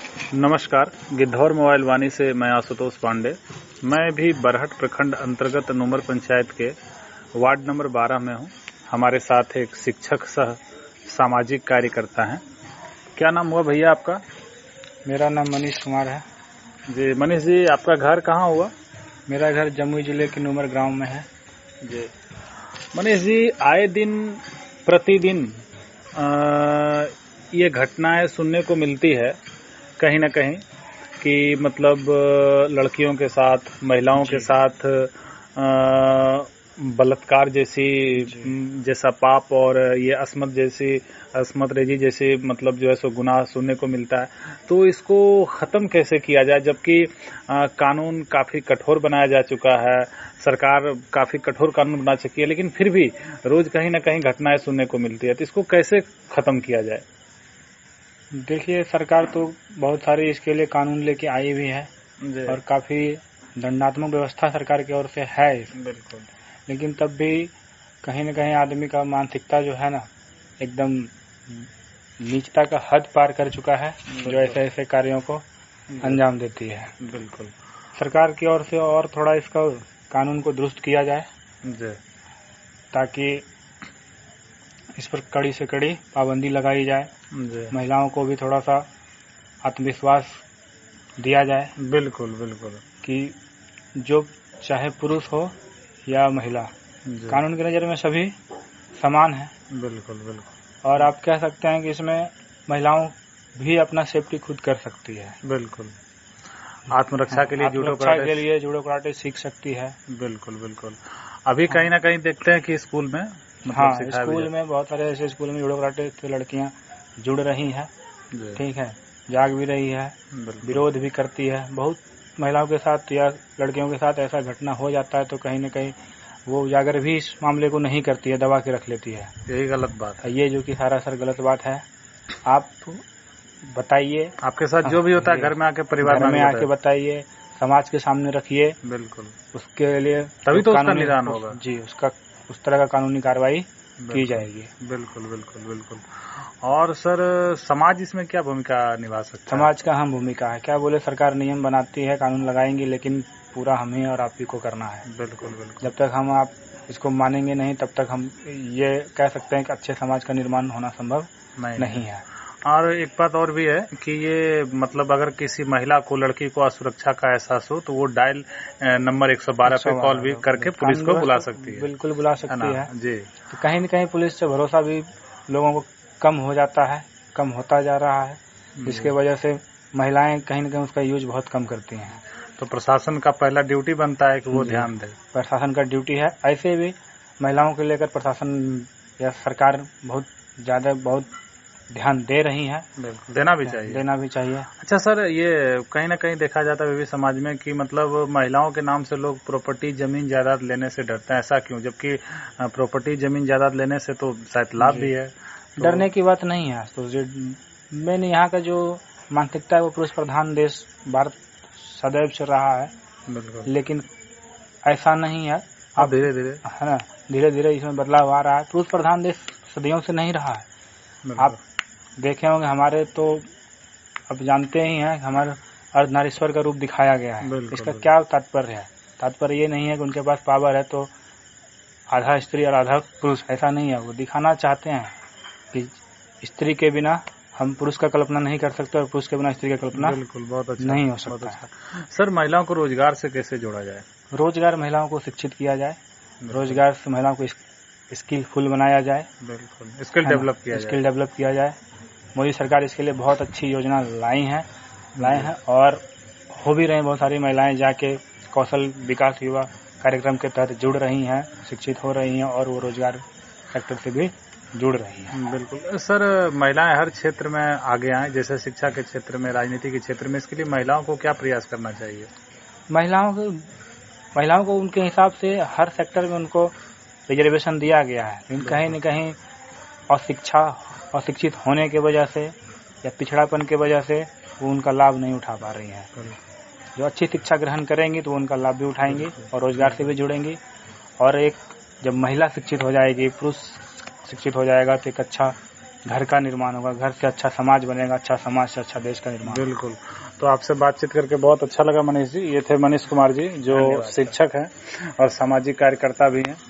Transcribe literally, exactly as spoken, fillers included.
नमस्कार, गिद्धौर मोबाइल वाणी से मैं आशुतोष पांडे। मैं भी बरहट प्रखंड अंतर्गत नूमर पंचायत के वार्ड नंबर बारह में हूँ। हमारे साथ एक शिक्षक सह सामाजिक कार्यकर्ता हैं। क्या नाम हुआ भैया आपका? मेरा नाम मनीष कुमार है। जी मनीष जी, आपका घर कहाँ हुआ? मेरा घर जमुई जिले के नूमर गांव में है। जी मनीष जी, आए दिन प्रतिदिन ये घटनाएं सुनने को मिलती है कहीं ना कहीं कि मतलब लड़कियों के साथ, महिलाओं के साथ बलात्कार जैसी जैसा पाप और ये अस्मत जैसी अस्मत रेजी जैसे मतलब जो है सो गुनाह सुनने को मिलता है। तो इसको ख़त्म कैसे किया जाए, जबकि कानून काफ़ी कठोर बनाया जा चुका है, सरकार काफ़ी कठोर कानून बना चुकी है, लेकिन फिर भी रोज़ कहीं ना कहीं घटनाएं सुनने को मिलती है। तो इसको कैसे ख़त्म किया जाए? देखिए, सरकार तो बहुत सारी इसके लिए कानून लेके आई भी है और काफ़ी दंडात्मक व्यवस्था सरकार की ओर से है। बिल्कुल। लेकिन तब भी कहीं न कहीं आदमी का मानसिकता जो है ना, एकदम नीचता का हद पार कर चुका है, जो ऐसे ऐसे कार्यों को अंजाम देती है। बिल्कुल। सरकार की ओर से और थोड़ा इसका कानून को दुरुस्त किया जाए जी, ताकि इस पर कड़ी से कड़ी पाबंदी लगाई जाए। महिलाओं को भी थोड़ा सा आत्मविश्वास दिया जाए। बिल्कुल बिल्कुल कि जो चाहे पुरुष हो या महिला, कानून की नज़र में सभी समान है। बिल्कुल बिल्कुल। और आप कह सकते हैं कि इसमें महिलाओं भी अपना सेफ्टी खुद कर सकती है। बिल्कुल। आत्मरक्षा के लिए जूडो कराटे के लिए जूडो कराटे सीख सकती है। बिल्कुल बिल्कुल। अभी हाँ। कहीं ना कहीं देखते हैं कि स्कूल में मतलब हाँ, स्कूल में बहुत सारे ऐसे स्कूल में जूडो कराटे की लड़कियां जुड़ रही हैं। ठीक है, जाग भी रही है, विरोध भी करती है। बहुत महिलाओं के साथ या लड़कियों के साथ ऐसा घटना हो जाता है तो कहीं न कहीं वो उजागर भी इस मामले को नहीं करती है, दबा के रख लेती है। यही गलत बात है, ये जो कि सरासर गलत बात है। आप बताइए, आपके साथ जो भी होता है घर में आके परिवार में आके बताइए, समाज के सामने रखिए। बिल्कुल, उसके लिए तभी तो उसका निदान होगा। जी, उसका उस तरह का कानूनी कार्रवाई की जाएगी। बिल्कुल बिल्कुल बिल्कुल। और सर, समाज इसमें क्या भूमिका निभा सकता है? समाज का अहम भूमिका है। क्या बोले, सरकार नियम बनाती है, कानून लगाएंगे, लेकिन पूरा हमें और आप ही को करना है। बिल्कुल बिल्कुल। जब तक हम आप इसको मानेंगे नहीं, तब तक हम ये कह सकते हैं कि अच्छे समाज का निर्माण होना संभव नहीं, नहीं है। और एक बात और भी है कि ये मतलब अगर किसी महिला को, लड़की को असुरक्षा का एहसास हो तो वो डायल नंबर एक सौ बारह पे कॉल भी करके पुलिस को बुला सकती है। बिल्कुल बुला सकती है जी। तो कहीं न कहीं पुलिस से भरोसा भी लोगों को कम हो जाता है, कम होता जा रहा है, जिसके वजह से महिलाएं कहीं न कहीं उसका यूज बहुत कम करती हैं। तो प्रशासन का पहला ड्यूटी बनता है कि वो ध्यान दे। प्रशासन का ड्यूटी है। ऐसे भी महिलाओं को लेकर प्रशासन या सरकार बहुत ज्यादा बहुत ध्यान दे रही है। बिल्कुल, देना भी चाहिए, देना भी चाहिए। अच्छा सर, ये कहीं ना कहीं देखा जाता है विभिन्न समाज में कि मतलब महिलाओं के नाम से लोग प्रॉपर्टी, जमीन जायदाद लेने से डरते हैं। ऐसा क्यों, जबकि प्रॉपर्टी, जमीन जायदाद लेने से तो शायद लाभ भी है? तो डरने की बात नहीं है। तो मैंने यहाँ का जो मानसिकता है वो पुरुष प्रधान देश भारत सदैव से रहा है। बिल्कुल। लेकिन ऐसा नहीं है, अब धीरे धीरे है ना, धीरे धीरे इसमें बदलाव आ रहा है। पुरुष प्रधान देश सदियों से नहीं रहा है। आप देखे होंगे, हमारे तो अब जानते ही हैं, हमारे अर्धनारीश्वर का रूप दिखाया गया है। इसका क्या तात्पर्य है? तात्पर्य ये नहीं है कि उनके पास पावर है तो आधा स्त्री और आधा पुरुष, ऐसा नहीं है। वो दिखाना चाहते हैं कि स्त्री के बिना हम पुरुष का कल्पना नहीं कर सकते और पुरुष के बिना स्त्री का कल्पना बिल्कुल बहुत अच्छा नहीं हो सकता। अच्छा। सर, महिलाओं को रोजगार से कैसे जोड़ा जाए? रोजगार, महिलाओं को शिक्षित किया जाए, रोजगार से महिलाओं को स्किलफुल बनाया जाए। बिल्कुल, स्किल डेवलप किया जाए, स्किल डेवलप किया जाए। मोदी सरकार इसके लिए बहुत अच्छी योजना लाई है लाए हैं और हो भी रहे। बहुत सारी महिलाएं जाके कौशल विकास युवा कार्यक्रम के तहत जुड़ रही हैं, शिक्षित हो रही हैं और वो रोजगार सेक्टर से भी जुड़ रही है। बिल्कुल सर, महिलाएं हर क्षेत्र में आगे आएं, जैसे शिक्षा के क्षेत्र में, राजनीति के क्षेत्र में। इसके लिए महिलाओं को क्या प्रयास करना चाहिए? महिलाओं को महिलाओं को उनके हिसाब से हर सेक्टर में उनको रिजर्वेशन दिया गया है, लेकिन कहीं न कहीं अशिक्षा अशिक्षित होने की वजह से या पिछड़ापन की वजह से वो उनका लाभ नहीं उठा पा रही हैं। जो अच्छी शिक्षा ग्रहण करेंगी तो उनका लाभ भी उठाएंगी और रोजगार से भी जुड़ेंगी। और एक जब महिला शिक्षित हो जाएगी, पुरुष शिक्षित हो जाएगा तो एक अच्छा घर का निर्माण होगा, घर से अच्छा समाज बनेगा, अच्छा समाज से अच्छा देश का निर्माण। बिल्कुल। तो आपसे बातचीत करके बहुत अच्छा लगा मनीष जी। ये थे मनीष कुमार जी जो शिक्षक हैं और सामाजिक कार्यकर्ता भी हैं।